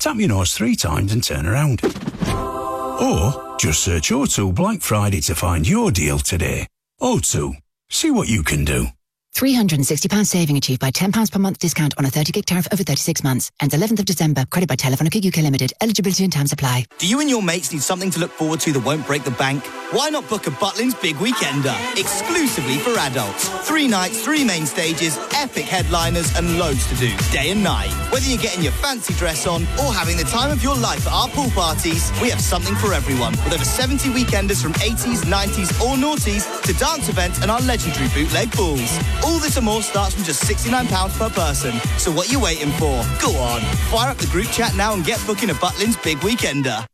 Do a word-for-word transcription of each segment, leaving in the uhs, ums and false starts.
Tap your nose three times and turn around. Or just search O two Black Friday to find your deal today. O two. See what you can do. three hundred and sixty pounds saving achieved by ten pounds per month discount on a thirty gig tariff over thirty-six months. Ends eleventh of December. Credit by Telefonica U K Limited. Eligibility and terms apply. Do you and your mates need something to look forward to that won't break the bank? Why not book a Butlins Big Weekender? Exclusively for adults. Three nights, three main stages, epic headliners and loads to do, day and night. Whether you're getting your fancy dress on or having the time of your life at our pool parties, we have something for everyone. With over seventy weekenders from eighties, nineties or noughties to dance events and our legendary bootleg balls. All this and more starts from just sixty-nine pounds per person. So what are you waiting for? Go on, fire up the group chat now and get booking a Butlins Big Weekender.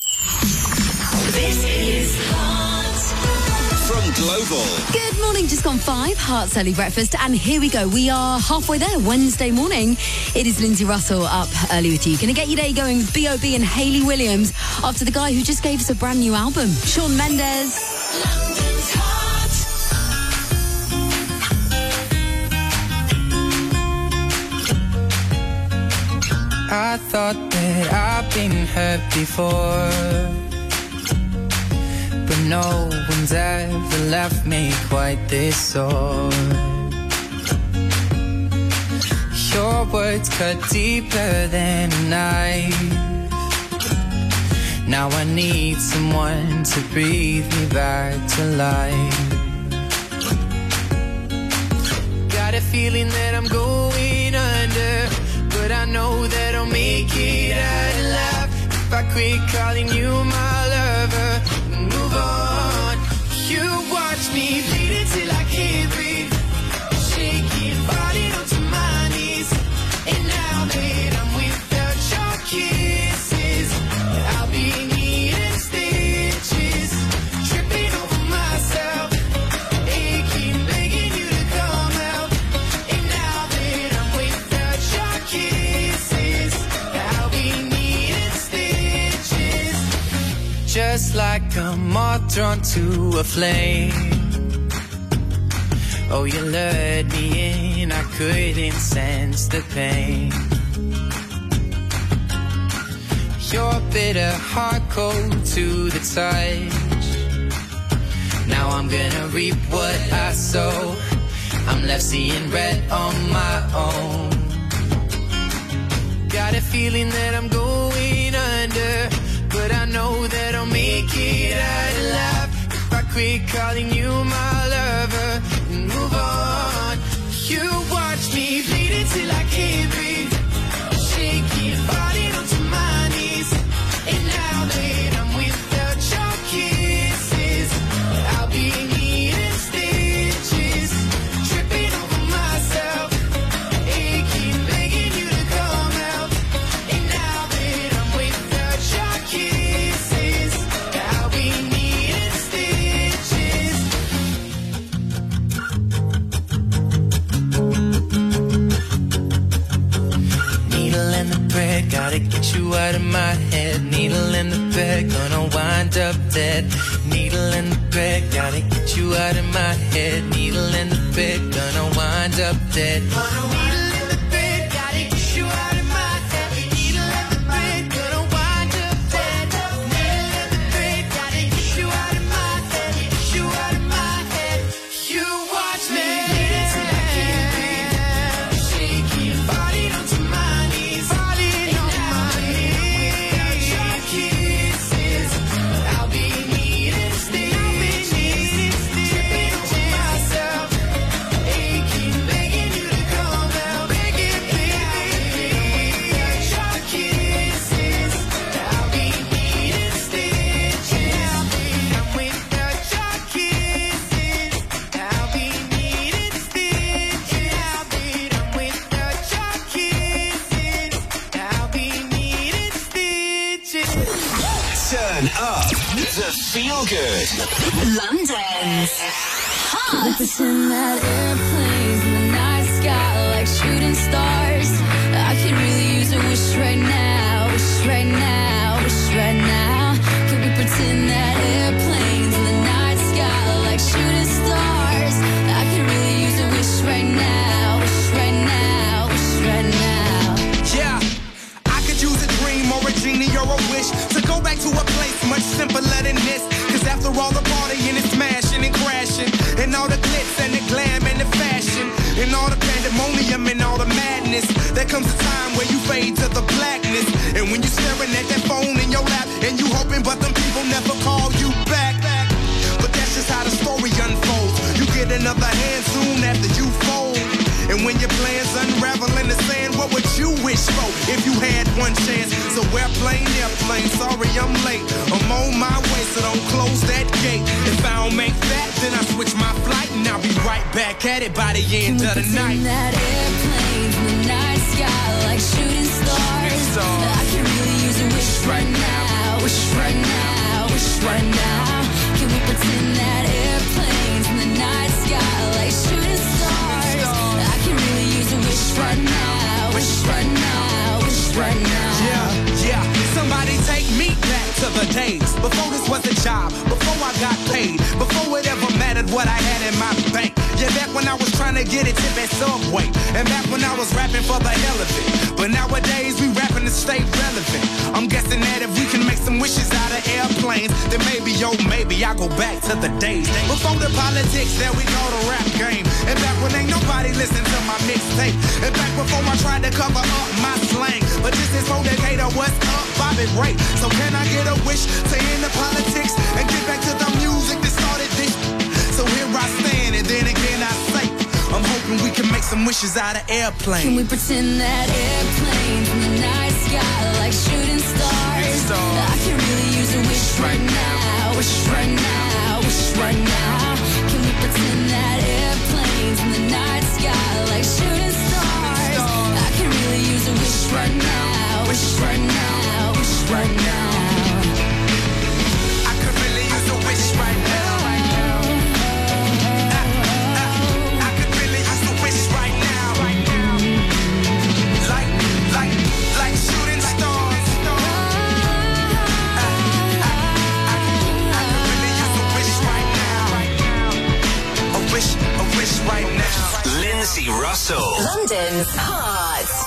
This is Heart from Global. Good morning, just gone five. Heart's early breakfast, and here we go. We are halfway there, Wednesday morning. It is Lindsay Russell up early with you. Going to get your day going with B O B and Hayley Williams after the guy who just gave us a brand new album, Shawn Mendes. London's Heart. I thought that I've been hurt before, but no one's ever left me quite this sore. Your words cut deeper than a knife. Now I need someone to breathe me back to life. Got a feeling that I'm going under, but I know that I'll make it out alive if I quit calling you my lover and move on. You watch me bleed until I can't breathe, shaking, falling onto my knees. And now that I'm without your kisses, I'll be needing stitches, tripping over myself, aching, begging you to come out. And now that I'm without your kisses, I'll be needing stitches, just like a moth drawn to a flame. Oh, you lured me in, I couldn't sense the pain. Your bitter heart cold to the touch. Now I'm gonna reap what I sow. I'm left seeing red on my own. Got a feeling that I'm going under, but I know that I'll make it out alive if I quit calling you my lover and move on. You watch me bleed until I can't breathe, shaking, falling onto my knees. And now that I'm without your kisses, I'll be needing stitches, tripping over myself, aching, begging you to come out. And now that I'm without your kisses, I'll be needing stitches. Needle in the thread, gotta get you out of my head. Needle in the thread, gonna wind up dead. Needle in the thread, gotta get you out of my head. Needle in the thread, gonna wind up dead. Needle in the thread, gotta get you out of my head. Needle in the thread, gonna wind up dead. Needle in the thread, gotta get you out of my head. Get you out of my head. You watch me till I can't breathe, shaking, falling onto my knees. Falling on my knees. Your kisses, I'll be needing stitches, tripping over myself, aching, begging you to come out. Begging, begging, your kisses, I'll be needing stitches. I'm without your kisses, I'll be needing stitches. I'm without your kisses, I'll be needing stitches. Turn up the feel good. London's Heart. Pretend that airplanes in the night sky like shooting stars. I could really use a wish right now, wish right now, wish right now. Could we pretend that airplanes in the night sky like shooting stars? I could really use a wish right now, wish right now, wish right now. Yeah, I could use a dream genie or a wish to go back to a place much simpler than this. Cause after all the partying and smashing and crashing, and all the glitz and the glam and the fashion, and all the pandemonium and all the madness, there comes a time where you fade to the blackness. And when you're staring at that phone in your lap, and you hoping but them people never call you back. But that's just how the story unfolds. You get another hand soon after you fold. And when your plans unravel in the sand, what would you wish for if you had one chance? So airplane, airplane, sorry I'm late. I'm on my way, so don't close that gate. If I don't make that, then I switch my flight, and I'll be right back at it by the end of the night. That airplane from the night sky like shooting stars. I can really use a wish right now, wish right now, wish right now. Can we pretend that airplane from the night sky like shooting stars? I can really use a wish right now, wish right now, wish right now. Yeah, yeah. Somebody take me back to the days before this was a job, before I got paid, before it ever mattered what I had in my bank. Yeah, back when I was trying to get a tip at Subway, and back when I was rapping for the hell of it. But nowadays we rapping to stay relevant. I'm guessing that if we can make some wishes out of airplanes, then maybe, yo, maybe I'll go back to the days before the politics that we call the rap game. And back when ain't nobody listened to my mixtape. And back before I tried to cover up my slang. But this is for Decatur, what's up, Bobby Ray? So can I get a wish to end the politics and get back to the music that started this? So here I stand, and then again I say, I'm hoping we can make some wishes out of airplanes. Can we pretend that airplane from the night sky like shooting stars? I can really use a wish right now, wish right now, wish right now. Can we pretend that airplane from the night sky like shooting stars? I can really use a wish right now, wish right now, wish right now. I could really use a wish right now. Right now. Lindsay Russell, London's Heart.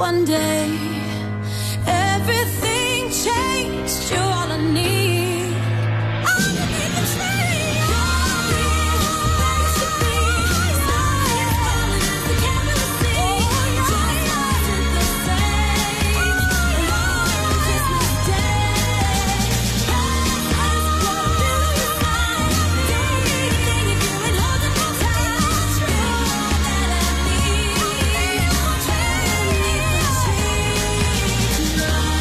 one day everything changed. You're all I need. Underneath the tree, place to be. Falling as the camera sees. Just wasn't the same. Alone Christmas Day. Past us, what do you find? Don't need a thing if you ain't holding me tight. You're all that I need. Underneath the tree tonight.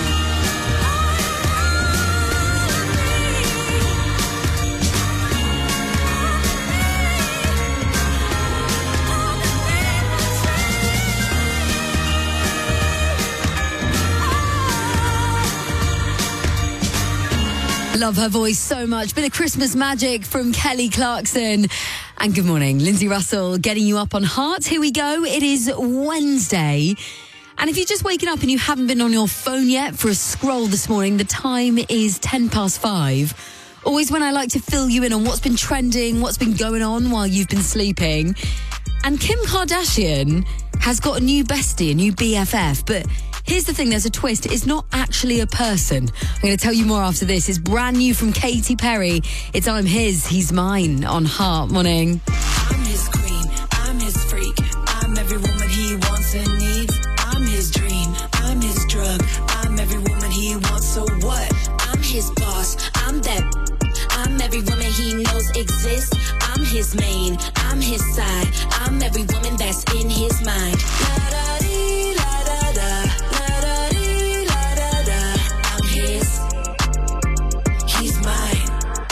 Love her voice so much. Bit of Christmas magic from Kelly Clarkson. And good morning, Lindsay Russell getting you up on Heart. Here we go. It is Wednesday. And if you're just waking up and you haven't been on your phone yet for a scroll this morning, the time is ten past five. Always when I like to fill you in on what's been trending, what's been going on while you've been sleeping. And Kim Kardashian has got a new bestie, a new B F F, but here's the thing, there's a twist. It's not actually a person. I'm going to tell you more after this. It's brand new from Katy Perry. It's I'm His, He's Mine on Heart. Morning. I'm his queen, I'm his freak, I'm every woman he wants and needs. I'm his dream, I'm his drug, I'm every woman he wants, so what? I'm his boss, I'm that, I'm every woman he knows exists. I'm his main, I'm his side, I'm every woman that's in his mind. La-da-dee, la-da-da, la-da-dee, la-da-da. I'm his, he's mine.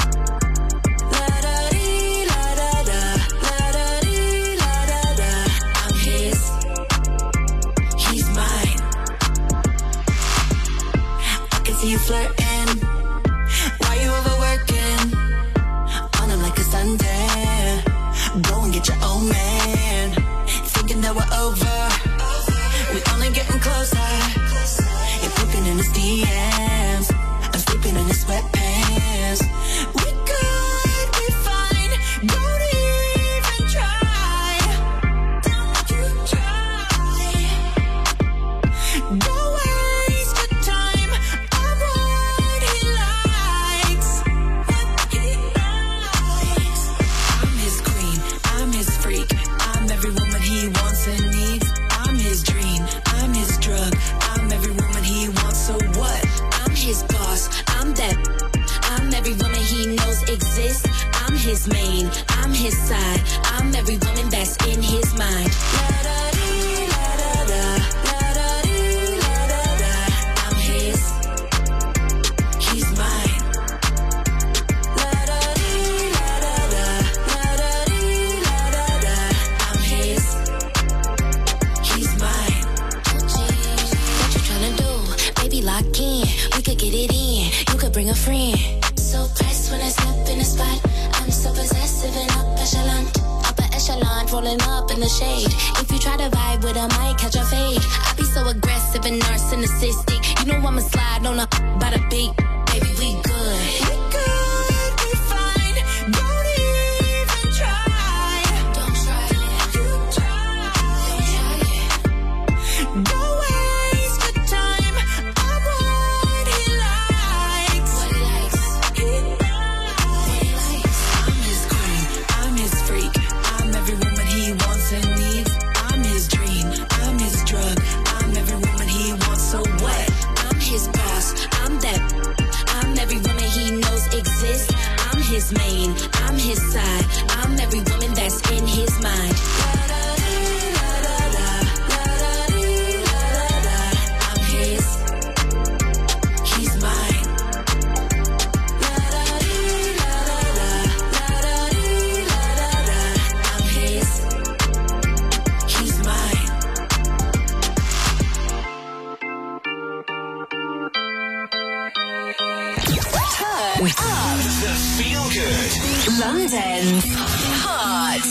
La-da-dee, la-da-da, la-da-dee, la-da-da. I'm his, he's mine. I can see you flirting, why you overworking? On him like a Sunday, go and get your own man. Thinking that we're over, we only getting closer. You're pooping in his D Ms, I'm sleeping in his sweatpants. We could be fine, don't even try. Don't you try. Don't waste your time on what he likes, what he likes. I'm his queen, I'm his freak, I'm every woman he wants and needs. I'm his dream, I'm his drug, I'm every woman he wants, so what? I'm his boss, I'm that, I'm every woman he knows exists. I'm his main, I'm his side, I'm every woman that's in his mind. La-da-dee, la-da-da, la-da-dee, la-da-da. I'm his, he's mine. La-da-dee, la-da-da, la-da-dee, la-da-da. I'm his, he's mine. What you tryna do? Baby, lock in. We could get it in. You could bring a friend. So pressed when I step in the spot. I'm so possessive and up echelon. Upper echelon, rolling up in the shade. If you try to vibe with, I might catch a fade. I be so aggressive and narcissistic. You know I'ma slide on a by the beat. Baby, we good. We could be fine, don't even try. Don't try it. You try. Don't waste your time on what he likes. What he likes. He likes. I'm his queen, I'm his freak, I'm every woman he wants and needs. I'm his dream, I'm his drug, I'm every woman he wants, so what? I'm his boss, I'm that, I'm every woman he knows exists. I'm his main, I'm his side, I'm every woman that's in his mind. La-da-dee, la-da-da, la-da-dee, la-da-da. I'm his, he's mine. La-da-dee, la-da-da, la-da-dee, la-da-da. I'm his, he's mine. Turn up The Feel Good. London's Heart.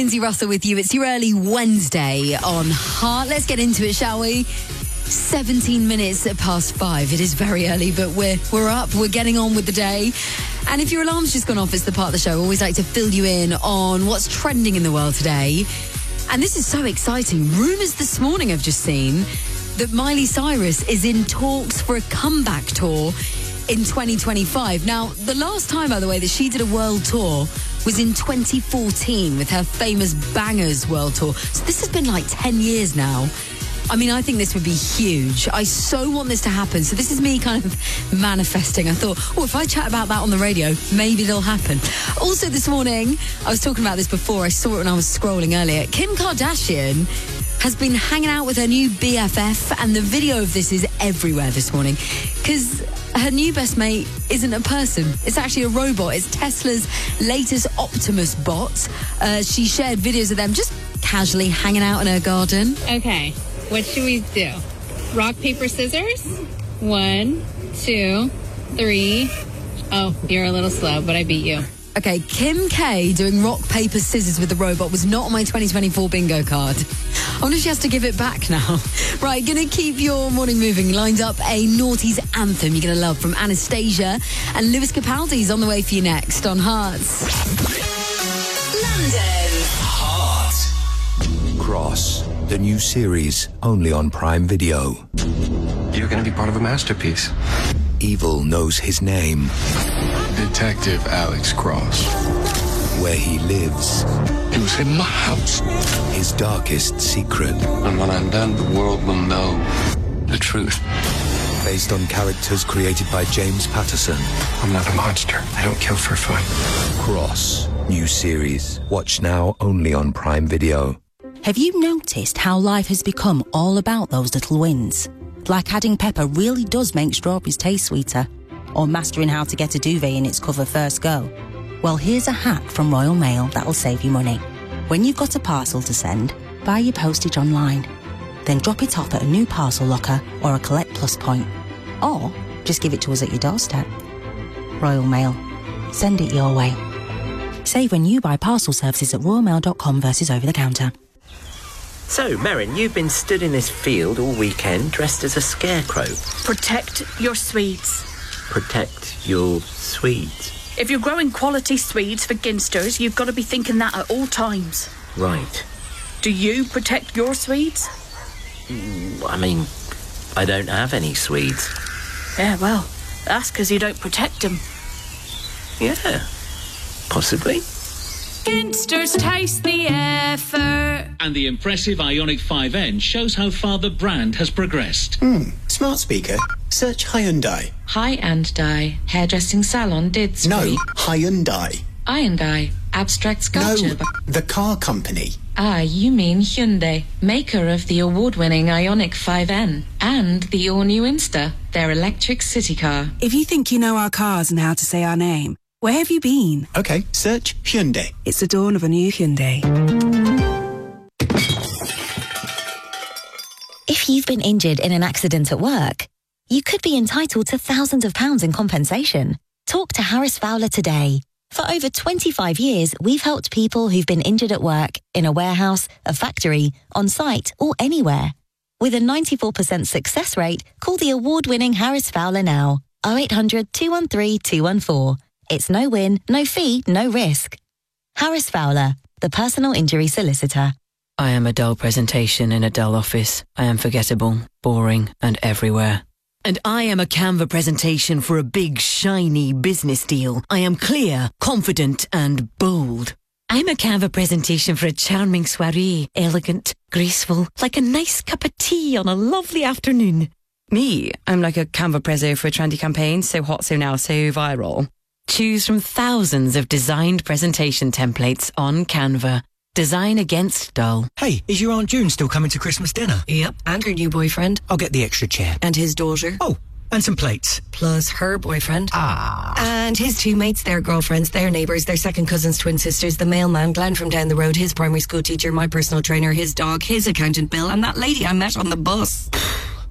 Lindsay Russell with you. It's your early Wednesday on Heart. Let's get into it, shall we? seventeen minutes past five. It is very early, but we're we're up. We're getting on with the day. And if your alarm's just gone off, it's the part of the show. I always like to fill you in on what's trending in the world today. And this is so exciting. Rumours this morning I've just seen that Miley Cyrus is in talks for a comeback tour in twenty twenty-five. Now, the last time, by the way, that she did a world tour was in twenty fourteen with her famous Bangers world tour. So this has been like ten years now. I mean, I think this would be huge. I so want this to happen. So this is me kind of manifesting. I thought, oh, if I chat about that on the radio, maybe it'll happen. Also this morning, I was talking about this before. I saw it when I was scrolling earlier. Kim Kardashian has been hanging out with her new B F F, and the video of this is everywhere this morning because her new best mate isn't a person. It's actually a robot. It's Tesla's latest Optimus bot. Uh, she shared videos of them just casually hanging out in her garden. Okay. What should we do? Rock, paper, scissors? One, two, three. Oh, you're a little slow, but I beat you. Okay, Kim K doing rock, paper, scissors with the robot was not on my twenty twenty-four bingo card. I wonder if she has to give it back now. Right, gonna keep your morning moving. Lined up a noughties anthem you're gonna love from Anastasia, and Lewis Capaldi's on the way for you next on Hearts. London. Heart. Cross, the new series, only on Prime Video. You're going to be part of a masterpiece. Evil knows his name. Detective Alex Cross. Where he lives. He was in my house. His darkest secret. And when I'm done, the world will know the truth. Based on characters created by James Patterson. I'm not a monster. I don't kill for fun. Cross, new series. Watch now only on Prime Video. Have you noticed how life has become all about those little wins? Like adding pepper really does make strawberries taste sweeter. Or mastering how to get a duvet in its cover first go. Well, here's a hack from Royal Mail that'll save you money. When you've got a parcel to send, buy your postage online. Then drop it off at a new parcel locker or a Collect Plus point. Or just give it to us at your doorstep. Royal Mail. Send it your way. Save when you buy parcel services at royal mail dot com versus over the counter. So, Merrin, you've been stood in this field all weekend dressed as a scarecrow. Protect your Swedes. Protect your Swedes? If you're growing quality Swedes for Ginsters, you've got to be thinking that at all times. Right. Do you protect your Swedes? Mm, I mean, I don't have any Swedes. Yeah, well, that's because you don't protect them. Yeah, possibly. Ginsters taste the effort. And the impressive Ioniq five N shows how far the brand has progressed. Hmm, smart speaker. Search Hyundai. Hyundai. Hairdressing salon did speak. No, Hyundai. Hyundai. Abstract sculpture. No, the car company. Ah, you mean Hyundai, maker of the award-winning Ioniq five N and the all-new Insta, their electric city car. If you think you know our cars and how to say our name, where have you been? Okay, search Hyundai. It's the dawn of a new Hyundai. If you've been injured in an accident at work, you could be entitled to thousands of pounds in compensation. Talk to Harris Fowler today. For over twenty-five years, we've helped people who've been injured at work, in a warehouse, a factory, on site, or anywhere. With a ninety-four percent success rate, call the award-winning Harris Fowler now. oh eight hundred, two one three, two one four. It's no win, no fee, no risk. Harris Fowler, the personal injury solicitor. I am a dull presentation in a dull office. I am forgettable, boring, and everywhere. And I am a Canva presentation for a big, shiny business deal. I am clear, confident, and bold. I'm a Canva presentation for a charming soiree, elegant, graceful, like a nice cup of tea on a lovely afternoon. Me, I'm like a Canva preso for a trendy campaign, so hot, so now, so viral. Choose from thousands of designed presentation templates on Canva. Design against dull. Hey, is your Aunt June still coming to Christmas dinner? Yep, and her new boyfriend. I'll get the extra chair. And his daughter. Oh, and some plates. Plus her boyfriend. Ah. And his two mates, their girlfriends, their neighbours, their second cousins, twin sisters, the mailman, Glenn from down the road, his primary school teacher, my personal trainer, his dog, his accountant Bill, and that lady I met on the bus.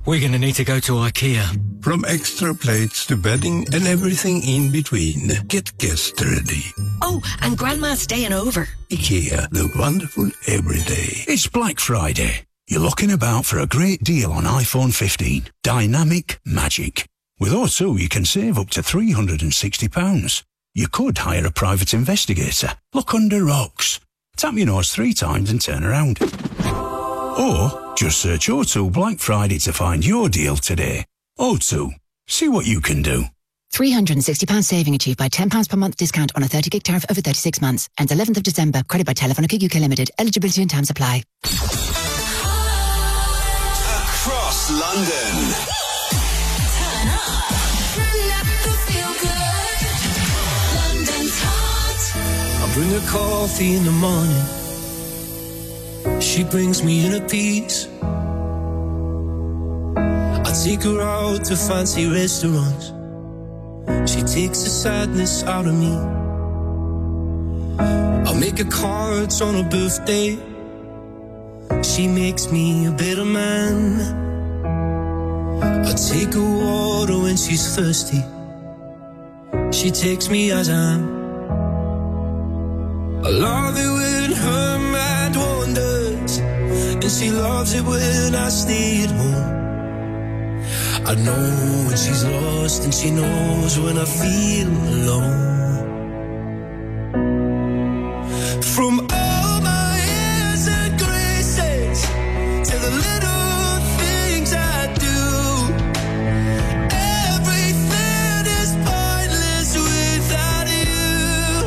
We're going to need to go to IKEA. From extra plates to bedding and everything in between. Get guests ready. Oh, and Grandma's staying over. IKEA, the wonderful everyday. It's Black Friday. You're looking about for a great deal on iPhone fifteen. Dynamic Magic. With O two, you can save up to three hundred sixty pounds. You could hire a private investigator. Look under rocks. Tap your nose three times and turn around. Or just search O two Black Friday to find your deal today. O two. See what you can do. three hundred sixty pounds saving achieved by ten pounds per month discount on a thirty gig tariff over thirty-six months. Ends eleventh of December. Credit by Telefonica U K Limited. Eligibility and terms apply. Across London. Turn up. Feel good. London's hot. I bring her coffee in the morning. She brings me inner peace. I take her out to fancy restaurants. She takes the sadness out of me. I'll make her cards on her birthday. She makes me a better man. I take her water when she's thirsty. She takes me as I am. I love it when her mind wanders, and she loves it when I stay at home. I know when she's lost, and she knows when I feel alone. From all my airs and graces to the little things I do, everything is pointless without you.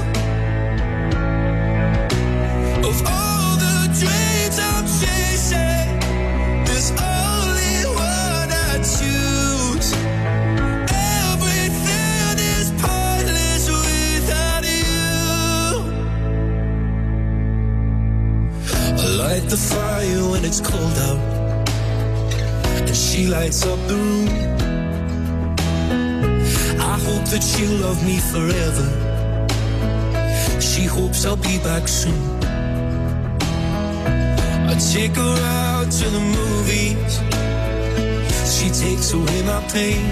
Of all the dreams I'm chasing, there's only one I choose. Everything is pointless without you. I light the fire when it's cold out, and she lights up the room. I hope that she'll love me forever. She hopes I'll be back soon. I take her out to the movies. She takes away my pain.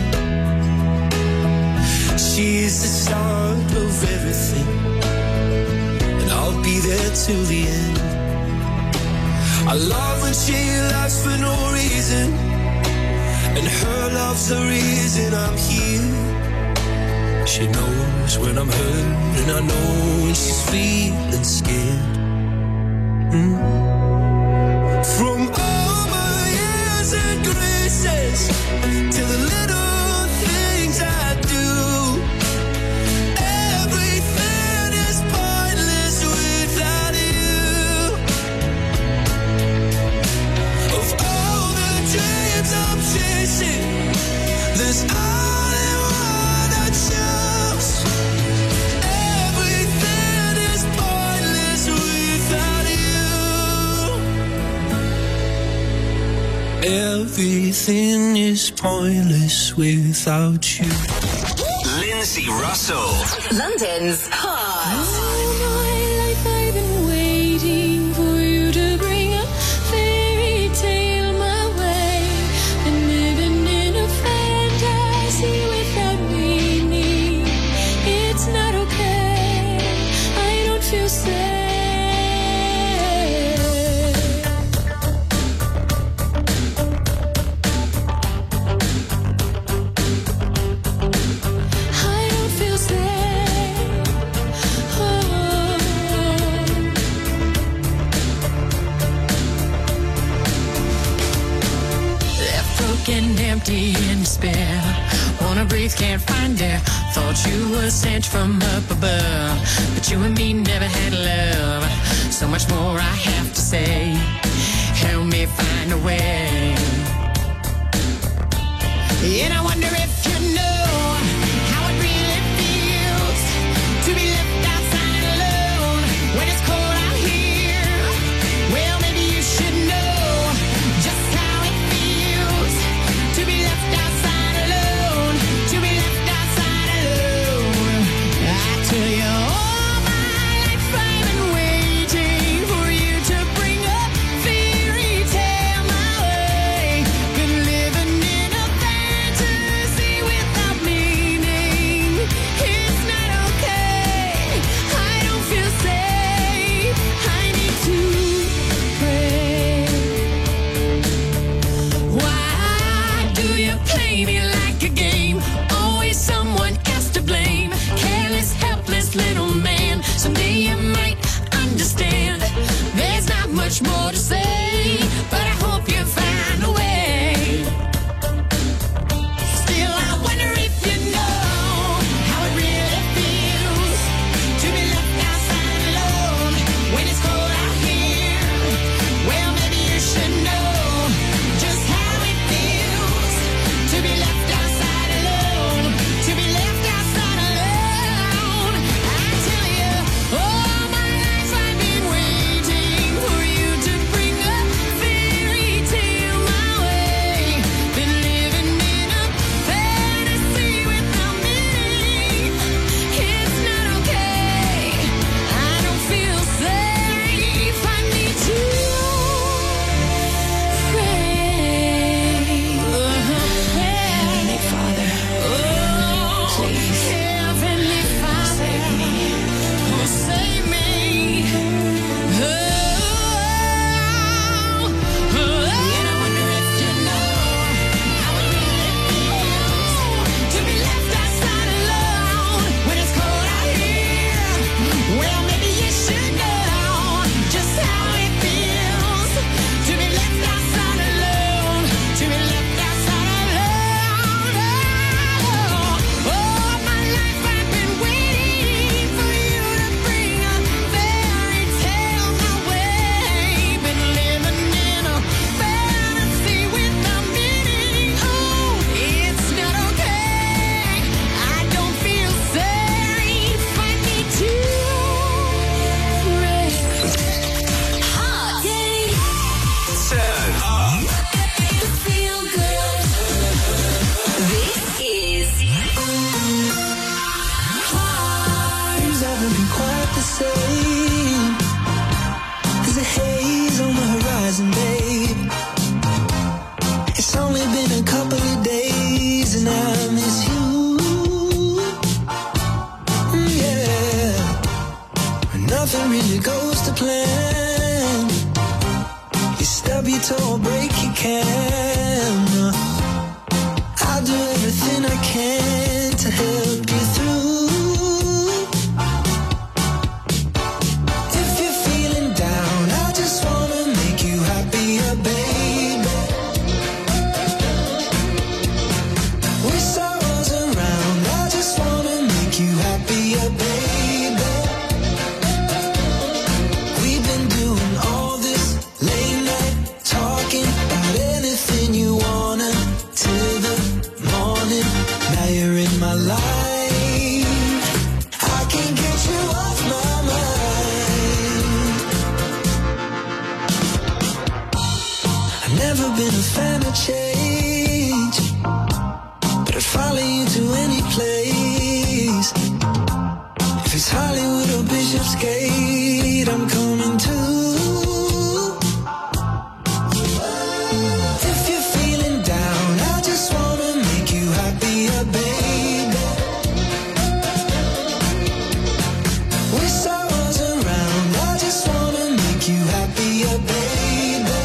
She is the start of everything, and I'll be there till the end. I love when she laughs for no reason, and her love's the reason I'm here. She knows when I'm hurt, and I know when she's feeling scared. Mm. From all my years and graces to the little things I do, everything is pointless without you. Of all the dreams I'm chasing, there's only one I choose. Everything is pointless without you. Everything is pointless without you. Lindsay Russell. London's hot. All my life I've been waiting for you to bring a fairy tale my way. Been living in a fantasy without meaning. It's not okay. I don't feel safe. I don't feel safe. Oh. Left broken, empty, in despair. Wanna breathe, can't find air. Thought you were sent from up above, but you and me never had love. So much more I have to say. Help me find a way. And I wonder if you know how it really feels to be left outside alone when it's cold out here. Well, maybe you should know just how it feels to be left outside alone, to be left outside alone. I tell you, all my life I've been waiting for you to bring a fairy tale my way. Been living or break your camera. I'll do everything I can to help you through. If you're feeling down, I just wanna make you happier, baby. Wish I was around, I just wanna make you happier, baby. We've been doing all this late night talking about anything you wanna till the morning. Now you're in my life, I can't get you off my mind. I've never been a fan of change, but I'd follow you to any place. If it's Hollywood or Bishopsgate, I'm coming too. If you're feeling down, I just wanna make you happier, baby. Wish I was around, I just wanna make you happier, baby.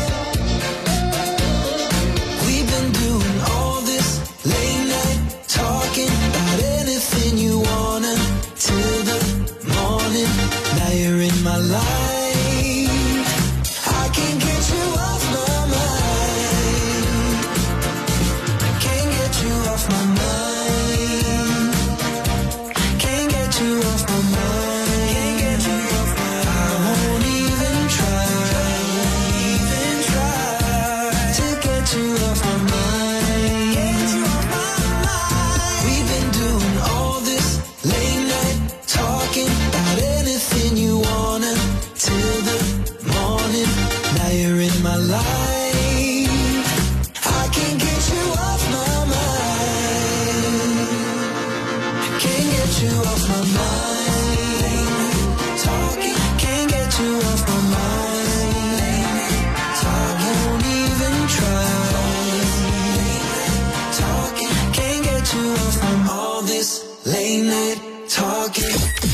We've been doing all this late night talking about anything you wanna till the morning. Now you're in my life, I can't get you off my mind. I can't get you off my mind. Can't get you off my mind. Can't get you off my mind. I won't even try, even try to get you off my mind. Get you off my mind. We've been doing all this late night talking about anything you wanna till the morning. Now you're in my life, I can't get you off my mind. Can't get you off my mind. Talking, can't get you off my mind. Talking, won't even try. Talking, can't get you off from all this late night talking.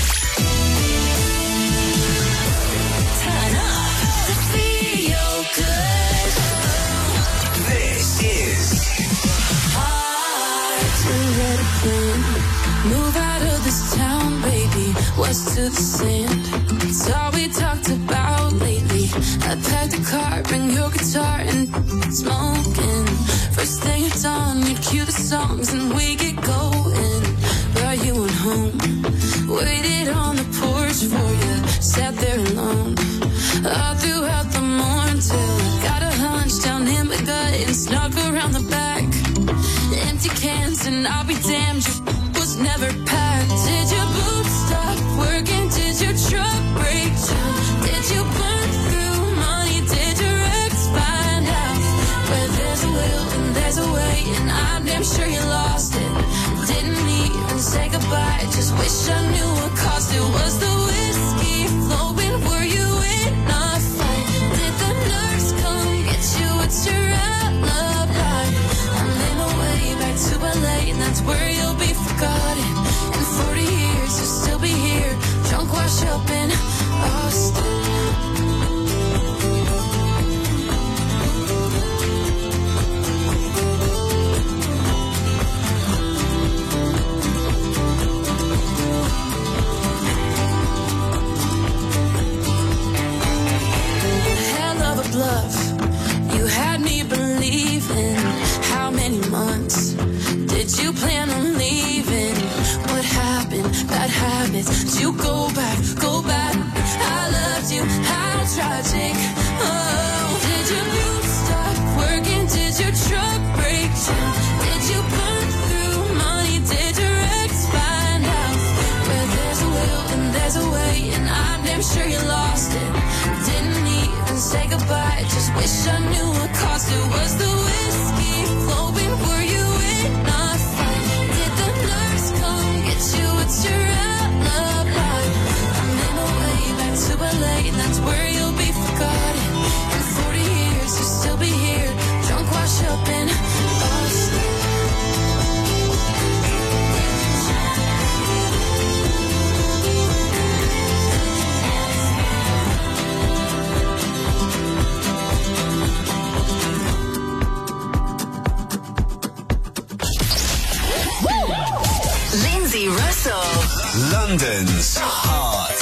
Turn up to feel good. This is Hard to let it burn. Move out of this town, baby. West to the sand. It's all we talked about lately. I packed a car, bring your guitar and smoking. First thing it's on, you'd cue the songs and we get going. Brought you on home, waited on the porch for you. Sat there alone, all throughout the morning till I got a hunch down in my gut and snuck around the back. Empty cans and I'll be damned, your was never packed. Did your boots stop working? Did your truck break down? Did you burn through money? Did your ex find out? Where there's a will and there's a way, and I'm damn sure you lost it. Didn't even say goodbye, just wish I knew what caused it. Was the whiskey flowing? Were you in a fight? Did the nurse come get you? What's your alibi? I'm in my way back to L A, and that's where you'll be forgotten. In forty years, you'll still be here, drunk, washed up in Austin. Hell of a bluff, you had me believing. How many months did you plan on leaving? What happened? Bad habits. Did you go back? Go back. I loved you. How tragic. Oh, did your boots stop working? Did your truck break down? Did you burn through money? Did your ex find out? Where there's a will and there's a way, and I'm damn sure you lost it. Didn't even say goodbye, just wish I knew what caused it. Was the whiskey flowing? Were you in a fight? Did the nurse come get you? What's your alibi? I'm in my way back to L A, and that's where you'll be forgotten. In forty years, you'll still be here, drunk, washed up in Austin. London's Heart.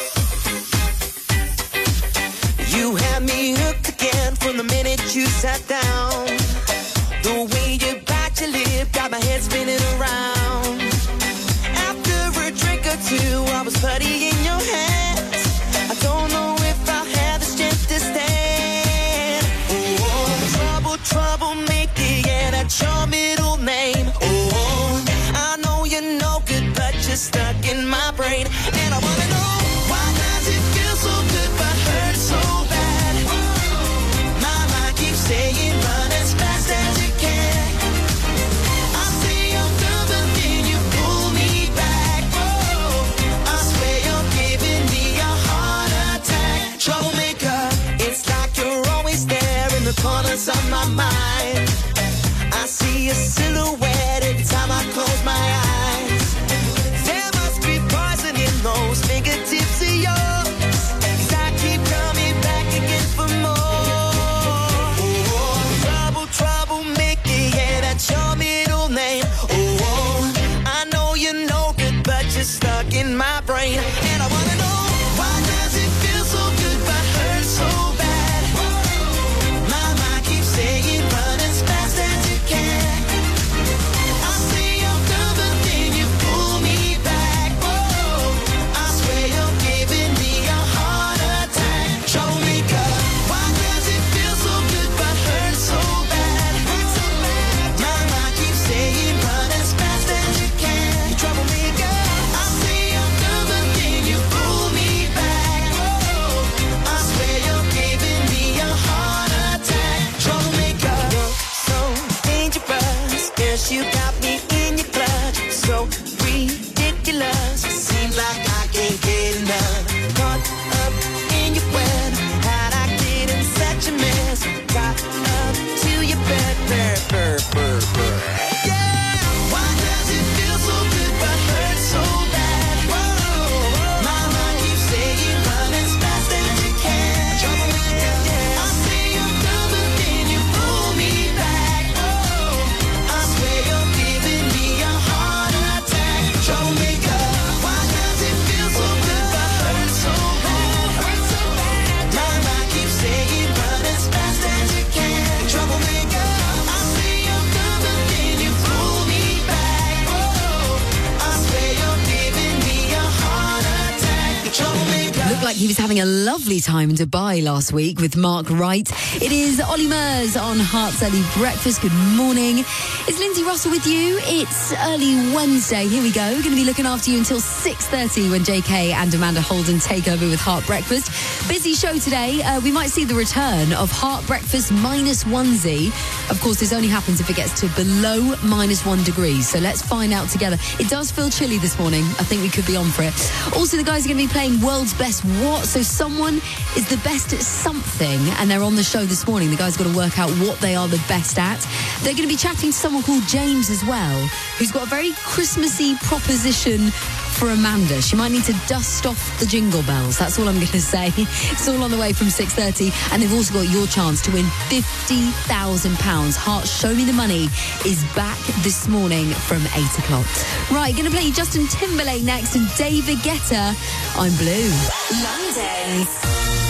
You had me hooked again from the minute you sat down. The way you bite your lip got my head spinning around. After a drink or two, I was putty in your hands. I don't know if I'll have the strength to stand. Oh, trouble, trouble, Mickey, yeah, that's your middle name. Oh, I know you're no good, but you're stuck in my brain. And I wanna know, why does it feel so good but hurt so bad? My mind keeps saying run as fast as you can. I say I'm done, but then you pull me back. Oh, I swear you're giving me a heart attack. Troublemaker, it's like you're always there in the corners of my mind. I see a silhouette every time I close my eyes. There must be poison in those fingertips of yours, 'cause I keep coming back again for more. Oh, trouble, trouble, Mickey, yeah, that's your middle name. Oh, I know you're no good, but you're stuck in my brain. And I wanna know, why does it feel so good but hurt so bad? My mind keeps saying run as fast as you can. I say I'm done, but then you pull me back. Oh, I swear you're giving me a heart attack. Troublemaker, why does it feel so good but hurt so bad? My mind keeps saying run as fast as you can. Troublemaker, I say I'm done, but then you pull me back. Oh, I swear you're giving me a heart attack. Troublemaker, you're so dangerous. Guess you got me in your clutch. So ridiculous. Seems like I can't get enough. Caught up in your web. How'd I get in such a mess? Got up to your bed. Burr, burr, burr, burr. Yeah, why does it feel so good but hurt so bad? Whoa, my mind keeps saying run as fast as you can. Troublemaker, I say I'm done, but then you pull me back. Oh, I swear you're giving me a heart attack. Troublemaker, why does it feel so good but hurt so bad? My mind keeps saying run as fast as you can. Troublemaker, I say I'm done, but then you pull me back. Oh, I swear you're giving me a heart attack. Troublemaker. Looked like he was having a lovely time in Dubai last week with Mark Wright. It is Ollie Murs on Heart's Early Breakfast. Good morning. It's Lindsay Russell with you. It's early Wednesday. Here we go. We're going to be looking after you until six thirty when J K and Amanda Holden take over with Heart Breakfast. Busy show today. Uh, we might see the return of Heart Breakfast minus onesie. Of course, this only happens if it gets to below minus one degrees. So let's find out together. It does feel chilly this morning. I think we could be on for it. Also, the guys are going to be playing World's Best What? So someone is the best at something, and they're on the show this morning. The guys got to work out what they are the best at. They're going to be chatting to someone called James as well, who's got a very Christmassy proposition for Amanda. She might need to dust off the jingle bells. That's all I'm going to say. It's all on the way from six thirty, and they've also got your chance to win fifty thousand pounds. Heart Show Me the Money is back this morning from eight o'clock. Right, going to play Justin Timberlake next and David Guetta. I'm Blue. London's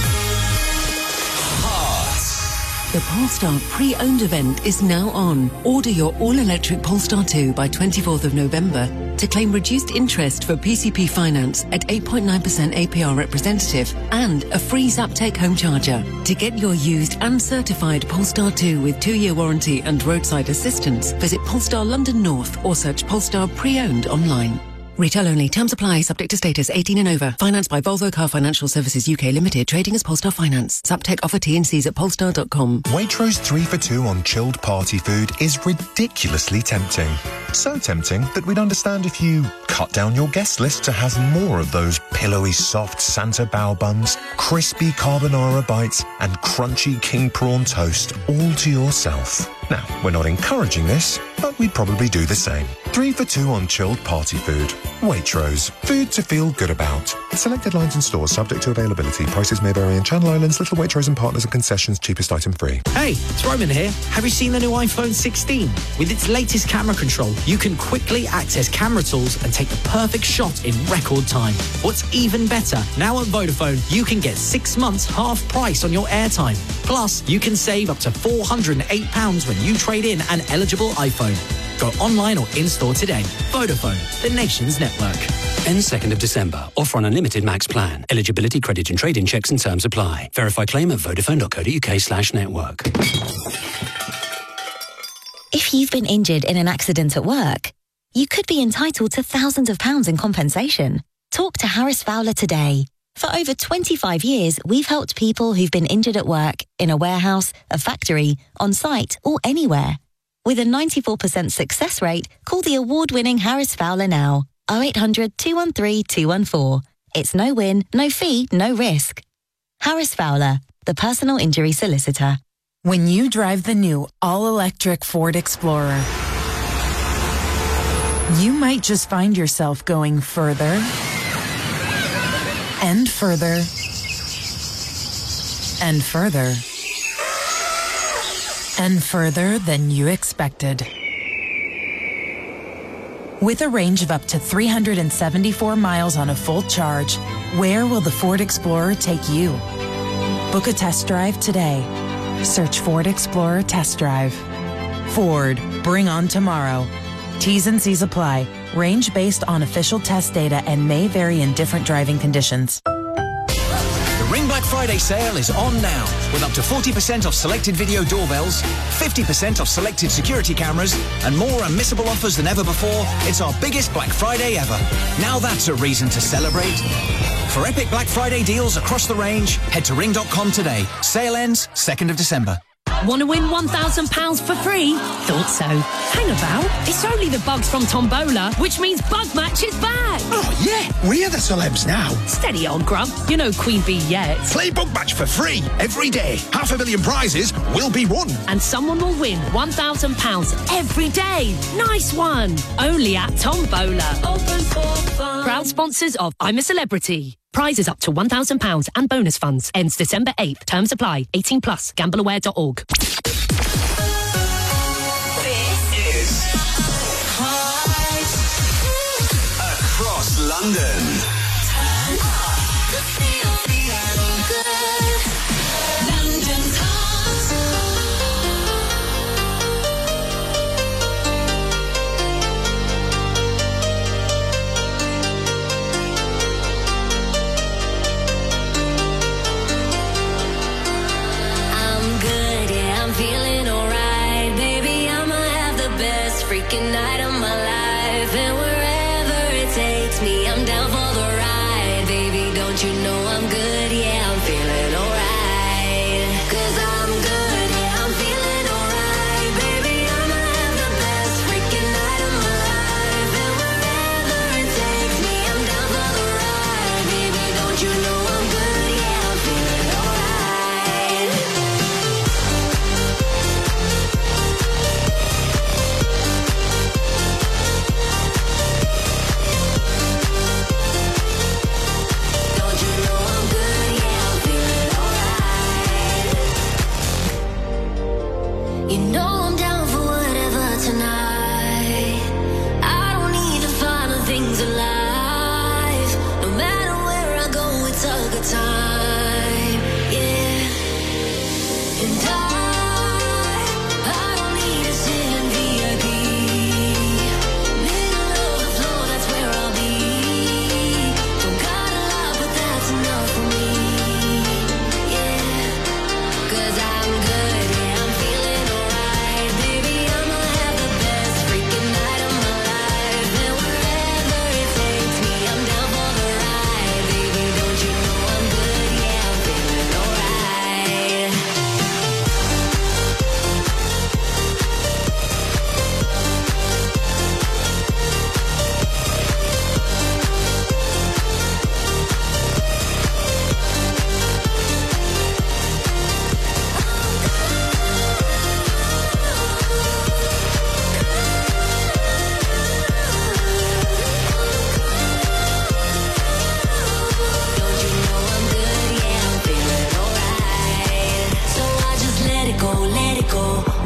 The Polestar pre-owned event is now on. Order your all-electric Polestar two by twenty-fourth of November to claim reduced interest for P C P finance at eight point nine percent A P R representative and a free Zaptec home charger. To get your used and certified Polestar two with two-year warranty and roadside assistance, visit Polestar London North or search Polestar pre-owned online. Retail only. Terms apply. Subject to status. eighteen and over. Financed by Volvo Car Financial Services U K Limited. Trading as Polestar Finance. Zaptec offer T and Cs at polestar dot com. Waitrose three for two on chilled party food is ridiculously tempting. So tempting that we'd understand if you cut down your guest list to have more of those pillowy soft Santa bao buns, crispy carbonara bites and crunchy king prawn toast all to yourself. Now, we're not encouraging this, but we'd probably do the same. Three for two on chilled party food. Waitrose. Food to feel good about. Selected lines and stores subject to availability. Prices may vary in Channel Islands, Little Waitrose and Partners and Concessions. Cheapest item free. Hey, it's Roman here. Have you seen the new iPhone sixteen? With its latest camera control, you can quickly access camera tools and take the perfect shot in record time. What's even better, now at Vodafone, you can get six months half price on your airtime. Plus, you can save up to four hundred and eight pounds when you trade in an eligible iPhone. Go online or in-store today. Vodafone, the nation's network. Ends second of December. Offer on unlimited max plan. Eligibility, credit and trade-in checks and terms apply. Verify claim at vodafone.co.uk slash network. If you've been injured in an accident at work, you could be entitled to thousands of pounds in compensation. Talk to Harris Fowler today. For over twenty-five years, we've helped people who've been injured at work, in a warehouse, a factory, on site, or anywhere. With a ninety-four percent success rate, call the award-winning Harris Fowler now. oh eight hundred, two one three, two one four. It's no win, no fee, no risk. Harris Fowler, the personal injury solicitor. When you drive the new all-electric Ford Explorer, you might just find yourself going further and further and further and further than you expected. With a range of up to three hundred seventy-four miles on a full charge, where will the Ford Explorer take you? Book a test drive today. Search Ford Explorer Test Drive. Ford, bring on tomorrow. T's and C's apply. Range based on official test data and may vary in different driving conditions. The Ring Black Friday sale is on now, with up to forty percent off selected video doorbells, fifty percent off selected security cameras, and more unmissable offers than ever before. It's our biggest Black Friday ever. Now that's a reason to celebrate. For epic Black Friday deals across the range, head to ring dot com today. Sale ends second of December. Want to win one thousand pounds for free? Thought so. Hang about. It's only the bugs from Tombola, which means Bug Match is back. Oh, yeah. We're the celebs now. Steady on, Grub. You know Queen Bee yet. Play Bug Match for free every day. Half a million prizes will be won. And someone will win one thousand pounds every day. Nice one. Only at Tombola. Open for fun. Proud sponsors of I'm a Celebrity. Prizes up to one thousand pounds and bonus funds. Ends December eighth. Terms apply. eighteen plus. gamble aware dot org. Across London. Night of my life, and wherever it takes me, I'm down for the ride. Baby, don't you know I'm good? Yeah, I'm feeling alright. Cause I'm good, yeah, I'm feeling alright. Baby, I'ma have the best freaking night of my life. And wherever it takes me, I'm down for the ride. Baby, don't you know I'm good? Yeah, I'm feeling alright. You know I'm down for whatever tonight. I don't need to find the things alive. No matter where I go, it's a good time. Yeah. And I, I don't need to sit in V I P. Middle of the floor, that's where I'll be. Don't got a lot, but that's enough for me. Yeah. Cause I'm good.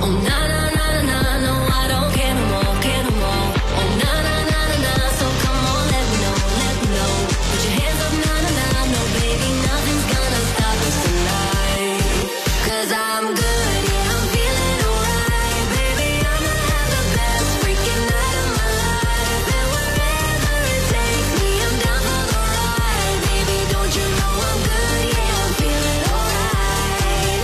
Oh na na na na na, no I don't care no more, care no more. Oh na na na na na, so come on let me know, let me know. Put your hands up, na na na, no baby nothing's gonna stop us tonight. 'Cause I'm good, yeah I'm feeling alright, baby I'ma have the best freaking night of my life. And wherever it takes me, I'm down for the ride, baby don't you know I'm good, yeah I'm feeling alright.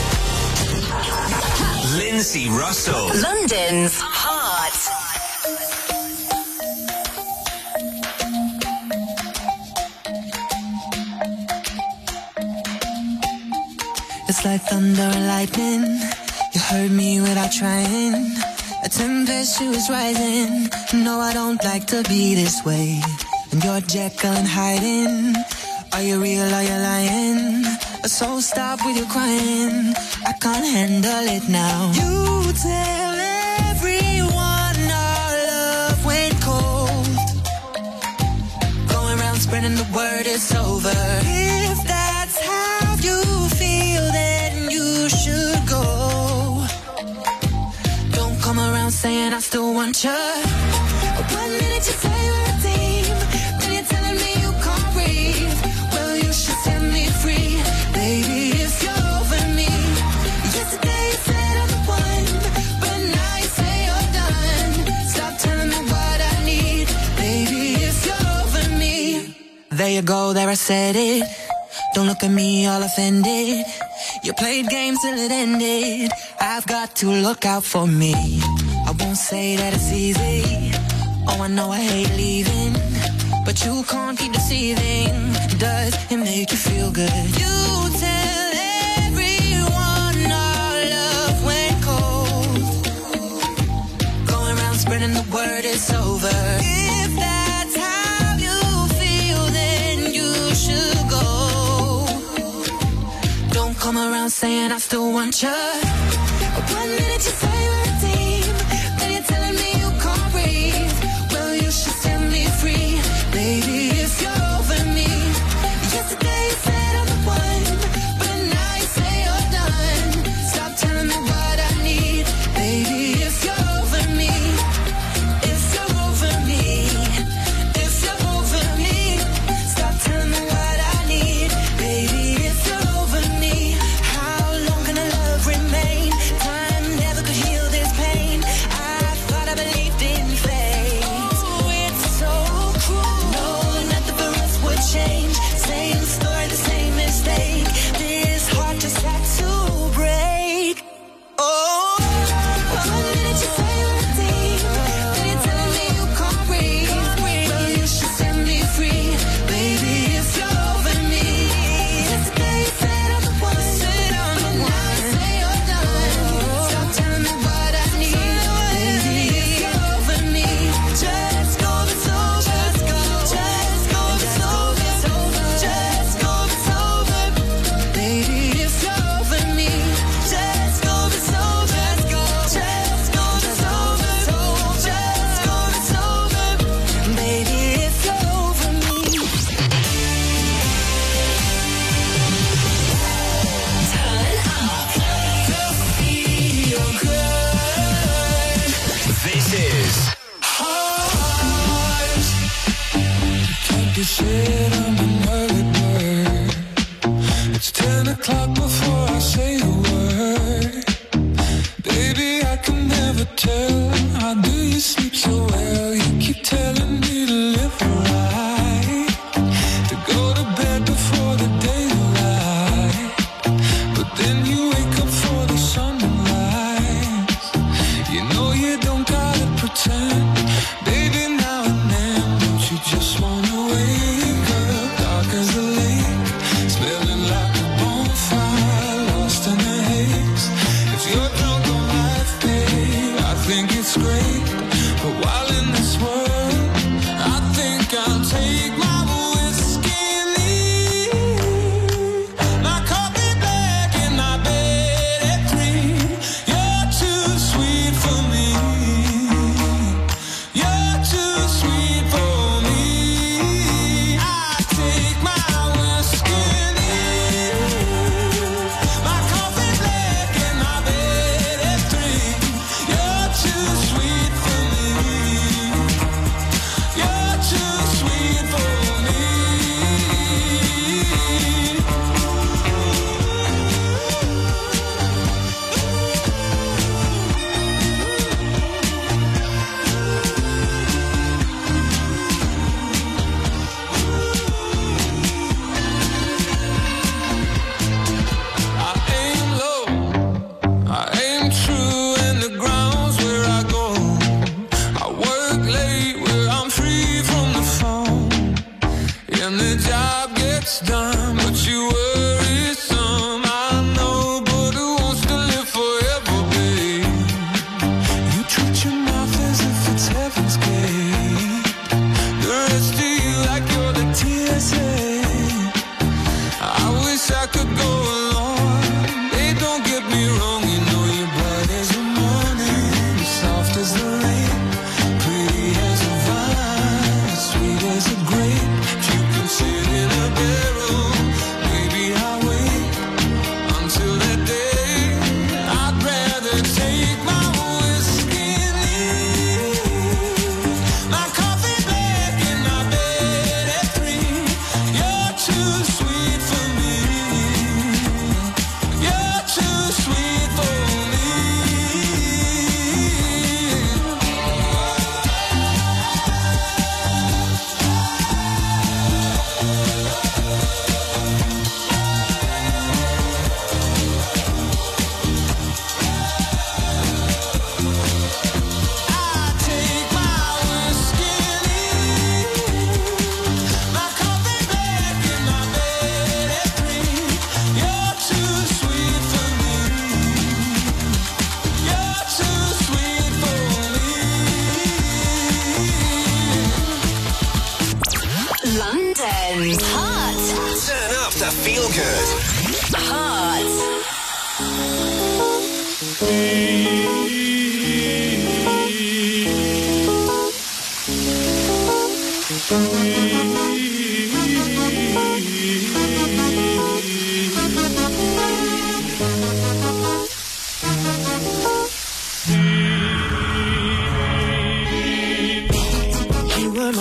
Lindsay Russell. London's Heart. It's like thunder and lightning. You heard me without trying. A temperature is rising. No, I don't like to be this way. And you're Jekyll and hiding. Are you real, are you lying? So stop with your crying. I can't handle it now. You tell everyone our love went cold. Going around spreading the word it's over. If that's how you feel, then you should go. Don't come around saying I still want you. One minute you say we're a team, then you're telling me you can't breathe. Well, you should set me free, baby, if you're over me. Yesterday you said I'm the one, but now you say you're done. Stop telling me what I need, baby, if you're over me. There you go, there I said it. Don't look at me all offended. You played games till it ended. I've got to look out for me. I won't say that it's easy. Oh, I know I hate leaving, but you can't keep deceiving. Does it make you feel good? You tell everyone our love went cold. Going around spreading the word it's over. If that's how you feel, then you should go. Don't come around saying I still want you. One minute you say we're a team, then you're telling me you can't breathe. Well, you should set me free, baby, if you're over me. Yesterday you said I'm the one, but now you say you're done. Stop telling me what I need, baby, if you're over me. If you're over me, if you're over me. Stop telling me what I need, baby, if you're over me. How long can a love remain? Time never could heal this pain. I thought I believed in fate. Oh, it's so cruel. No, nothing for us would change. Same story, the same mistake. This heart just had to break. Oh, one minute you say you're a team, then you're telling me you can't breathe. Well, you should set me free, baby, if you're over me. Yesterday you said I'm the one, but now you say you're done. Stop telling me what I need, baby, if you're over me. Just go, it's over. Just go, just go, it's over. Just go, it's over, baby, if you're over me. Just go, it's over. Just go, just go, it's over. Just go, it's over, baby, if you're over me. Turn up to feel good. This is Heart. Can't be said I'm an early bird. It's ten o'clock before I say a word. Baby, I can never tell. How do you sleep so well? You keep telling me to live right, to go to bed before the daylight. But then you wake up for the sun to rise. You know you don't gotta pretend. Baby, now and then, don't you just wanna wake up dark as a lake, smelling like a bonfire, lost in the haze. If you're drunk on life, babe, I think it's great. But while in this world, I think I'll take my whiskey and leave. My coffee black in my bed at three. You're too sweet for me. You're too sweet for me. I take my whiskey and leave. My coffee black in my bed at three.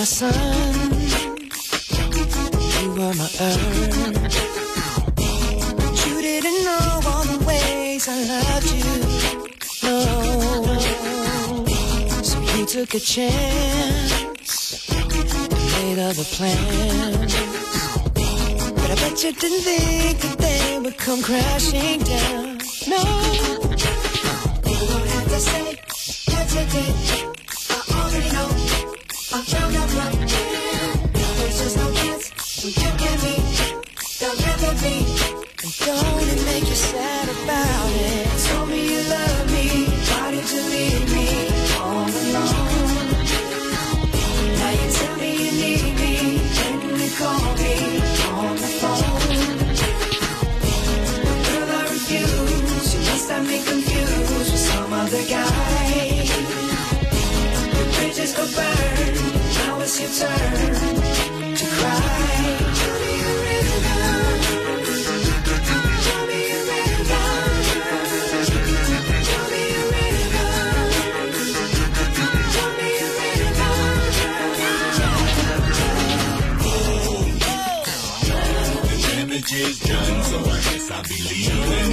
sun, you were my earth. But you didn't know all the ways I loved you, no. So you took a chance, made other plans. But I bet you didn't think that they would come crashing down, no. You don't have to say what you did, I already know. Oh, no, no, no. There's just no chance when you and me, there'll never be. And don't it make you sad about it? Told me you love me, why did you leave me all alone? Now you tell me you need me, when you call me on the phone. Girl, I refuse, you must have me confused with some other guy. Your bridges go burn, now it's your turn to cry. Tell me you're really done. Tell me you're really done. Tell me you're really done. Tell me you're really done. The damage is done, so I guess I'll be leaving.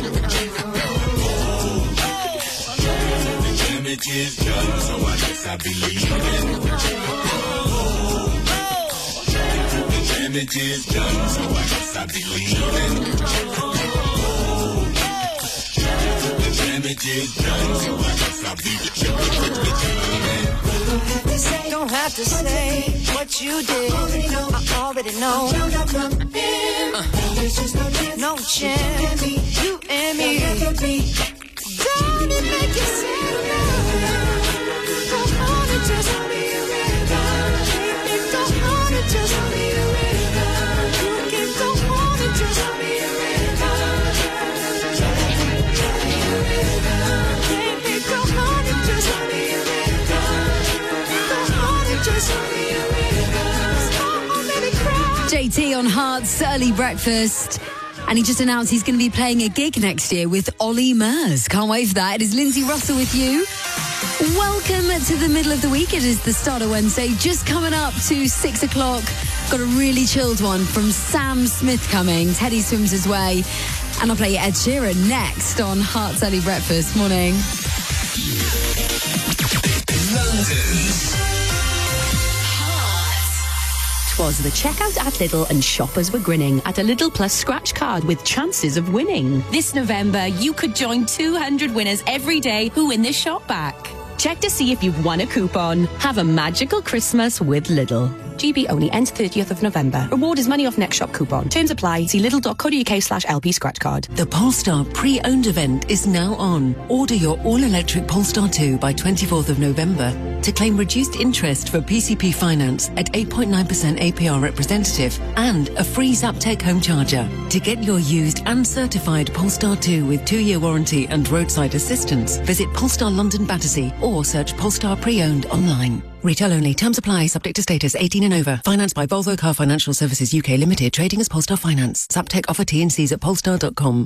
The damage is done, so I guess I'll be leaving. Damage is done, so I guess I'll be leaving. The damage is done, so I guess I'll be leaving. Don't have to say what you did, I already know. Uh, no chance, you and me. Don't it make you sad now? Don't wanna just be around. Don't wanna just be around. Don't wanna just be around. Baby, don't wanna just be around. Don't wanna just be around. Oh, baby, cry. J T on Heart's Early Breakfast. And he just announced he's going to be playing a gig next year with Ollie Murs. Can't wait for that. It is Lindsay Russell with you. Welcome to the middle of the week. It is the start of Wednesday. Just coming up to six o'clock. Got a really chilled one from Sam Smith coming. Teddy Swims his way. And I'll play Ed Sheeran next on Heart's Early Breakfast. Morning. London's Was the checkout at Lidl and shoppers were grinning at a Lidl Plus scratch card with chances of winning. This November, you could join two hundred winners every day who win the shop back. Check to see if you've won a coupon. Have a magical Christmas with Lidl. G B only ends thirtieth of November. Reward is money off next shop coupon. Terms apply. See lidl.co.uk slash LP scratch card. The Polestar pre-owned event is now on. Order your all-electric Polestar two by twenty-fourth of November to claim reduced interest for P C P finance at eight point nine percent A P R representative and a free Zaptec home charger. To get your used and certified Polestar two with two-year warranty and roadside assistance, visit Polestar London Battersea or search Polestar pre-owned online. Retail only. Terms apply. Subject to status. eighteen and over. Financed by Volvo Car Financial Services U K Limited. Trading as Polestar Finance. Zaptec offer T and Cs at polestar dot com.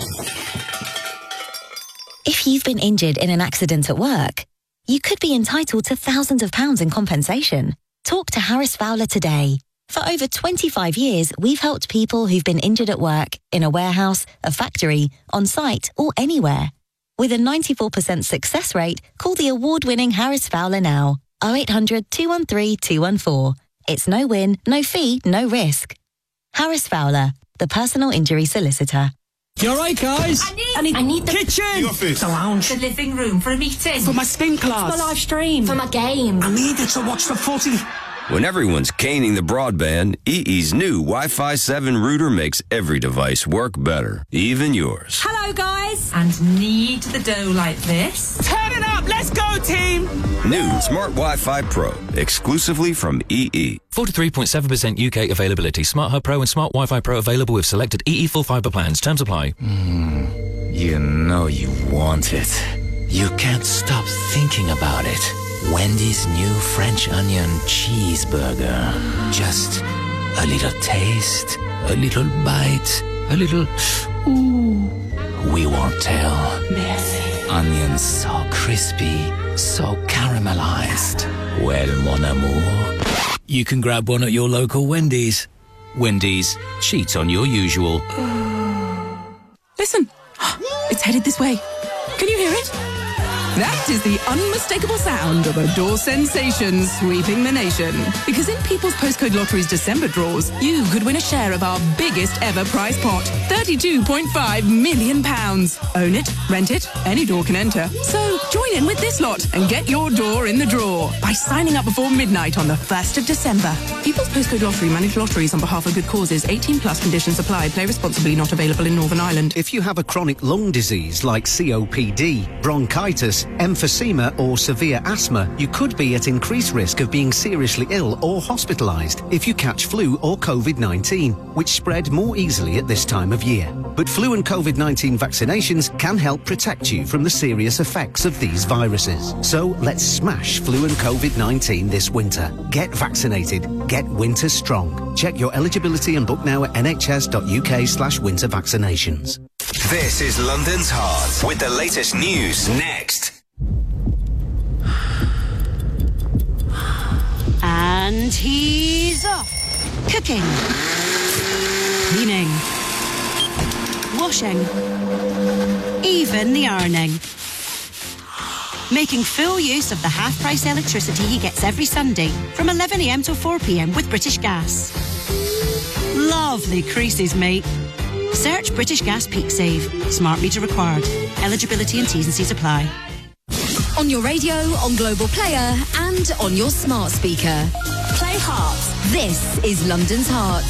If you've been injured in an accident at work, you could be entitled to thousands of pounds in compensation. Talk to Harris Fowler today. For over twenty-five years, we've helped people who've been injured at work, in a warehouse, a factory, on site, or anywhere. With a ninety-four percent success rate, call the award-winning Harris Fowler now. oh eight hundred, two one three, two one four. It's no win, no fee, no risk. Harris Fowler, the personal injury solicitor. You alright, guys? I need, I need, I need the kitchen, the office, the lounge, the living room for a meeting, for my spin class, for my live stream, for my game. I need it to watch the footy. When everyone's caning the broadband, E E's new Wi-Fi seven router makes every device work better, even yours. Hello, guys. And knead the dough like this. Turn it up, let's go, team. New Smart Wi-Fi Pro, exclusively from E E. forty-three point seven percent U K availability. Smart Hub Pro and Smart Wi-Fi Pro available with selected E E full fibre plans. Terms apply. Mm, you know you want it. You can't stop thinking about it. Wendy's new French onion cheeseburger. Just a little taste, a little bite, a little... Ooh. We won't tell. Merci. Onions so crispy, so caramelized. Well, mon amour... you can grab one at your local Wendy's. Wendy's, cheat on your usual. Listen, it's headed this way. Can you hear it? That is the unmistakable sound of a door sensation sweeping the nation. Because in People's Postcode Lottery's December draws, you could win a share of our biggest ever prize pot, thirty-two point five million pounds. Own it, rent it, any door can enter. So join in with this lot and get your door in the draw by signing up before midnight on the first of December. People's Postcode Lottery manage lotteries on behalf of good causes. eighteen plus conditions apply. Play responsibly. Not available in Northern Ireland. If you have a chronic lung disease like C O P D, bronchitis, emphysema or severe asthma, you could be at increased risk of being seriously ill or hospitalised if you catch flu or COVID nineteen, which spread more easily at this time of year. But flu and COVID nineteen vaccinations can help protect you from the serious effects of these viruses. So let's smash flu and COVID nineteen this winter. Get vaccinated. Get winter strong. Check your eligibility and book now at nhs.uk slash winter vaccinations. This is London's Heart with the latest news next. And he's off. Cooking. Cleaning. Washing. Even the ironing. Making full use of the half-price electricity he gets every Sunday from eleven a m till four p m with British Gas. Lovely creases, mate. Search British Gas Peak Save. Smart meter required. Eligibility and T's and C's apply. On your radio, on Global Player, and on your smart speaker. Play Heart. This is London's Heart.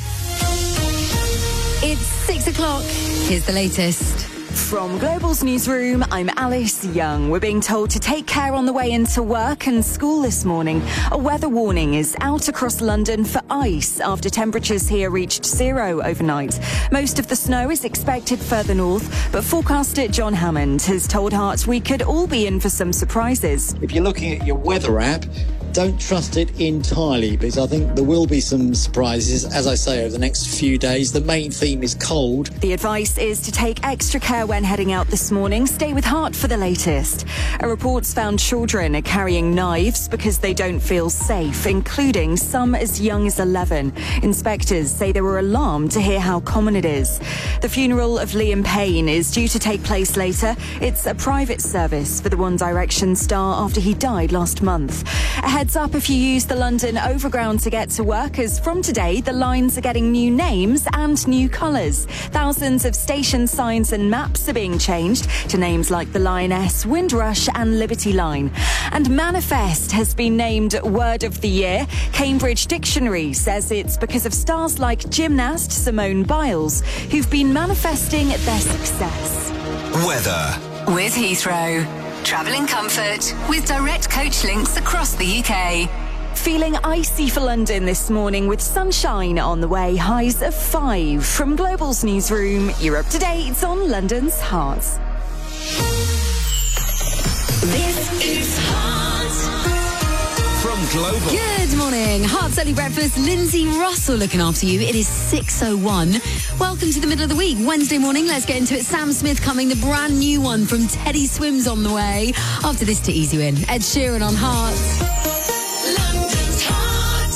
It's six o'clock. Here's the latest. From Global's newsroom, I'm Alice Young. We're being told to take care on the way into work and school this morning. A weather warning is out across London for ice after temperatures here reached zero overnight. Most of the snow is expected further north, but forecaster John Hammond has told Heart we could all be in for some surprises. If you're looking at your weather app, don't trust it entirely, because I think there will be some surprises, as I say, over the next few days. The main theme is cold. The advice is to take extra care when heading out this morning. Stay with Heart for the latest. A report's found children are carrying knives because they don't feel safe, including some as young as eleven. Inspectors say they were alarmed to hear how common it is. The funeral of Liam Payne is due to take place later. It's a private service for the One Direction star after he died last month. A heads up if you use the London Overground to get to work, as from today the lines are getting new names and new colours. Thousands of station signs and maps are being changed to names like the Lioness, Windrush and Liberty Line. And manifest has been named Word of the Year. Cambridge Dictionary says it's because of stars like gymnast Simone Biles, who've been manifesting their success. Weather. With Heathrow. Travel in comfort with direct coach links across the U K. Feeling icy for London this morning with sunshine on the way, highs of five. From Global's newsroom, you're up to date on London's Heart. This is Heart. From Global. Good morning. Heart's Early Breakfast. Lindsay Russell looking after you. It is six oh one. Welcome to the middle of the week. Wednesday morning. Let's get into it. Sam Smith coming. The brand new one from Teddy Swims on the way. After this, to ease you in, Ed Sheeran on Heart. London's Heart.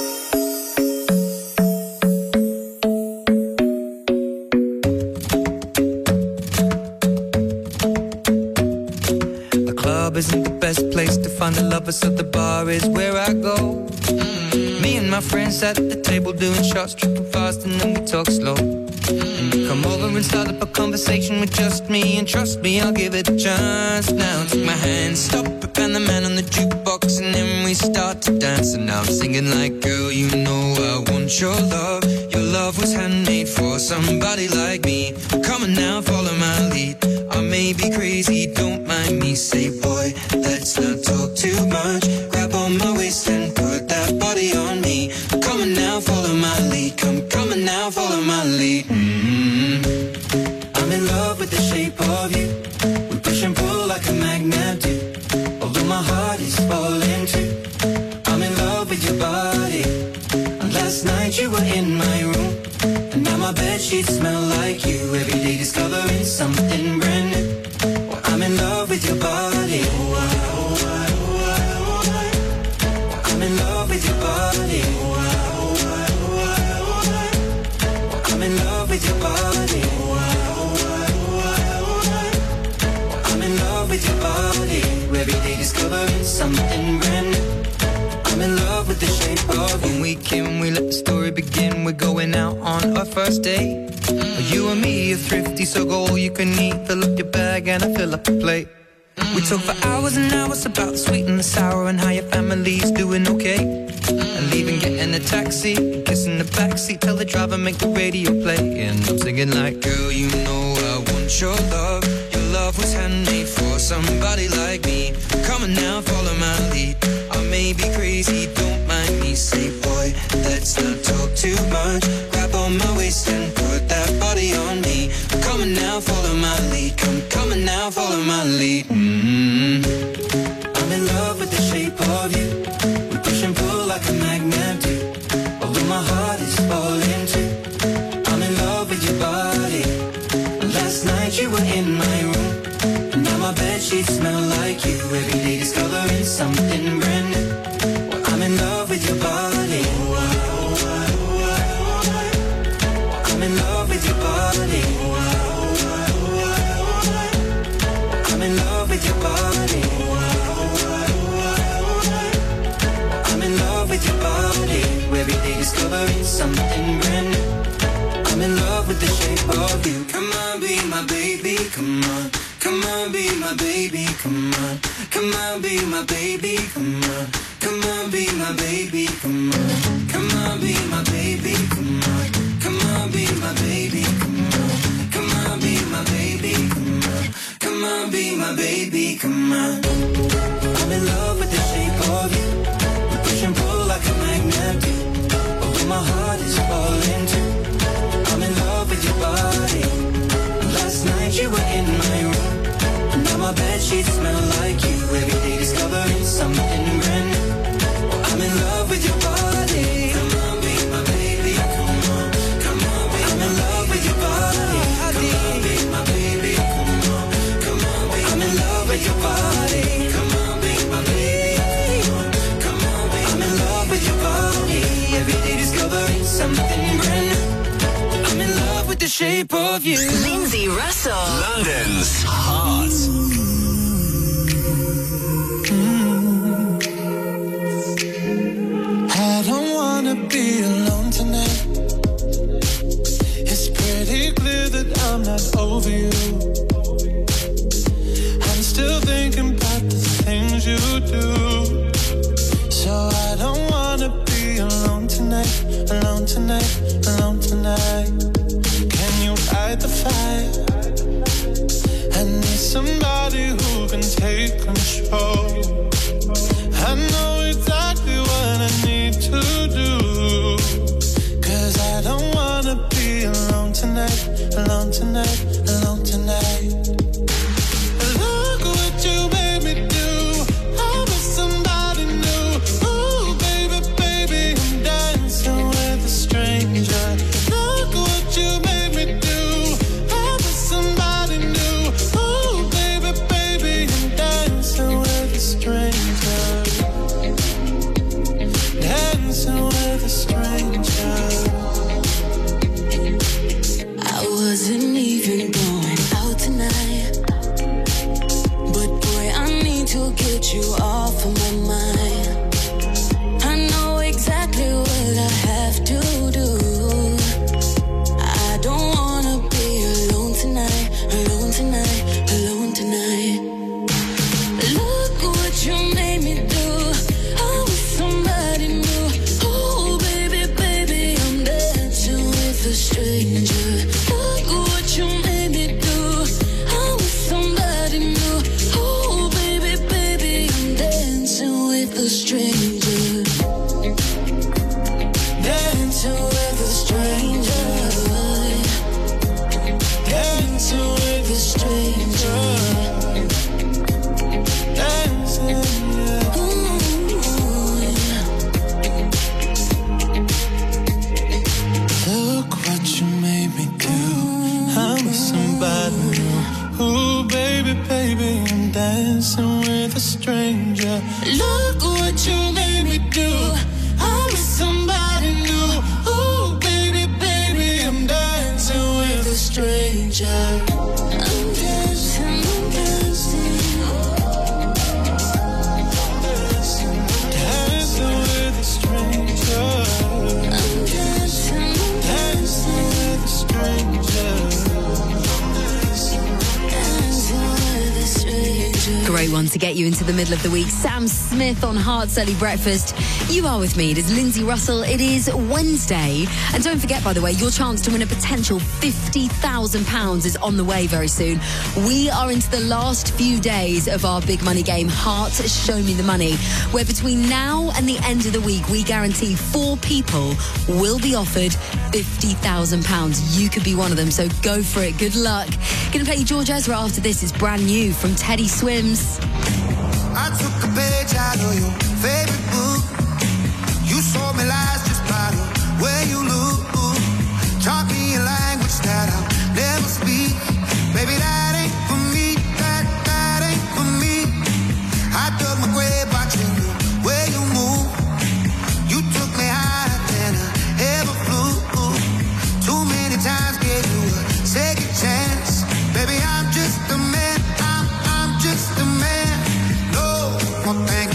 The club isn't the best place to find the lovers, so the bar is where I go. Mm-hmm. Me and my friends at the table doing shots, tripping fast, and then we talk slow. Mm-hmm. Come over and start up a conversation with just me, and trust me, I'll give it a chance. Now take my hand, stop it, and the man on the jukebox, and then we start to dance. And now I'm singing like, girl, you know I want your love. Your love was handmade for somebody like me. Come on now, follow my lead. I may be crazy, don't mind me. Say, boy, let's not talk too much. Grab on my waist and put that body on me. Come on now, follow my lead. Come, come on now, follow my lead. Mm-hmm. I'm in love with the shape of you. We push and pull like a magnet do. Although my heart is falling too. I'm in love with your body. And last night you were in my room, and now my bedsheets smell like you. Every day discovering something brand new. Well, I'm in love with your body. Oh, I, oh, I, oh, I, oh, I. I'm in love with your body. Every day discovering something brand new. I'm in love with the shape of you. When we came, we let the story begin. We're going out on our first date. Mm. You and me are thrifty, so go all you can eat. Fill up your bag and I fill up the plate. Mm. We talk for hours and hours about the sweet and the sour and how your family's doing okay. Mm. And leaving, getting a taxi, kissing the backseat, tell the driver make the radio play. And I'm singing like, girl, you know I want your love. Your love was handmade for somebody like me. Come on now, follow my lead. I may be crazy, don't mind me. Say, boy, let's not talk too much. Grab on my waist and put that body on me. Come on now, follow my lead. Come, come on now, follow my lead. Mm-hmm. I'm in love with the shape of you. We push and pull like a magnet do. Although my heart is falling too. I'm in love with your body. Last night you were in my room, and now my bedsheets smell like you. Every day discovering something brand new. Well, I'm in love with your body. I'm in love with your body. I'm in love with your body. I'm in love with your body. Every day discovering something brand new. I'm in love with the shape of you. Come on, be my baby, come on. Come on, be my baby, come on. Come on, be my baby, come on. Come on, be my baby, come on. Come on, be my baby, come on. Come on, be my baby, come on. Come on, be my baby, come on. Come on, be my baby, come on. I'm in love with the shape of you. We push and pull like a magnet do. Although my heart is falling too. I'm in love with your body. Last night you were in my room, and now my bedsheets smell like you. Every day discovering something brand new. Well, I'm in love with your body. Come on, be my baby. Come on, come on, be I'm in love with your body. Come on, be my baby. Come on, come on, be I'm in love with your body. Come on, be my baby. Come on, come on, be I'm in love with your body. Every day discovering something brand new. I'm in love with the shape of you. Lindsay Russell, London's Heart. I don't wanna be alone tonight. It's pretty clear that I'm not over you. I'm still thinking about the things you do. So I don't wanna be alone tonight. Alone tonight, alone tonight. Can you fight the fire? I need somebody who can take control. I know exactly what I need to do. Cause I don't wanna be alone tonight. Alone tonight, alone tonight. Look what you made me do. I'm with somebody new. Ooh, baby, baby, I'm dancing with a stranger. Look what you made me do. I'm with somebody new. Ooh, baby, baby, I'm dancing with a stranger. Dancing with a stranger. I wasn't even going out tonight, but boy, I need to get you off of my mind. I know exactly what I have to do. I don't wanna be alone tonight, alone tonight, alone tonight. Look what you made me do. I'm with somebody new. Oh, baby, baby, I'm dancing with a stranger. Look what you made me do. I'm with somebody new. Oh, baby, baby, I'm dancing with a stranger. Dancing with a stranger. Dancing with a stranger. Dancing, yeah. Ooh, yeah. Look what you made me do. I'm with somebody new. Ooh, baby, baby, I'm dancing with a stranger. Look what you made me do. I'm with somebody new. Ooh, baby, baby, I'm dancing with a stranger. I'm dancing, I'm dancing. one to get you into the middle of the week. Sam Smith on Hearts Early Breakfast. You are with me. It is Lindsay Russell. It is Wednesday. And don't forget, by the way, your chance to win a potential fifty thousand pounds is on the way very soon. We are into the last few days of our big money game, Hearts Show Me the Money, where between now and the end of the week, we guarantee four people will be offered fifty thousand pounds. You could be one of them, so go for it. Good luck. Going to play George Ezra after this. Is brand new from Teddy Swims. I took a page out of your favorite book. You saw me lies just by the way you look. Taught me a language that I'll never speak. Baby, that ain't for me. That, that ain't for me. I dug my grave watching the way you move. You took me higher than I ever flew. Too many times gave you a second chance. Baby, I'm just a man. I'm, I'm just a man. No more thing.